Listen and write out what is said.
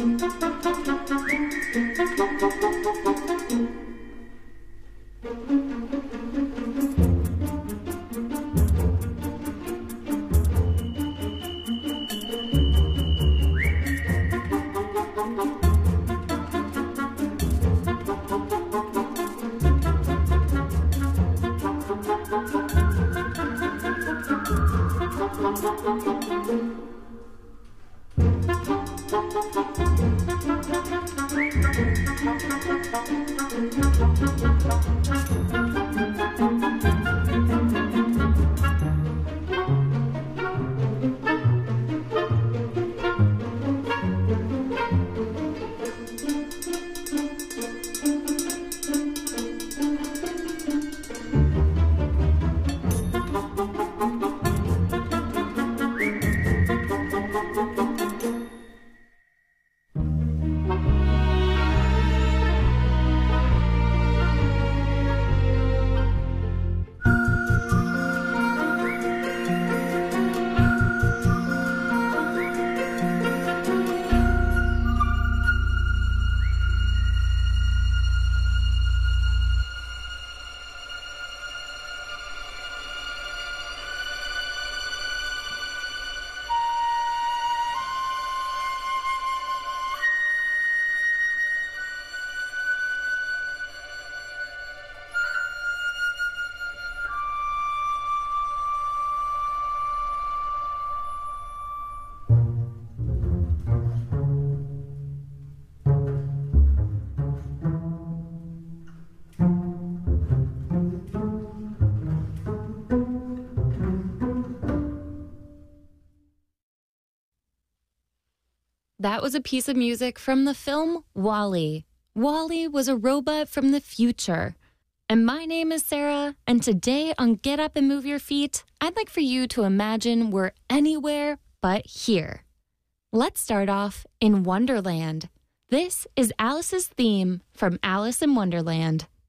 That was a piece of music from the film WALL-E. WALL-E was a robot from the future. And my name is Sarah, and today on Get Up and Move Your Feet, I'd like for you to imagine we're anywhere but here. Let's start off in Wonderland. This is Alice's theme from Alice in Wonderland.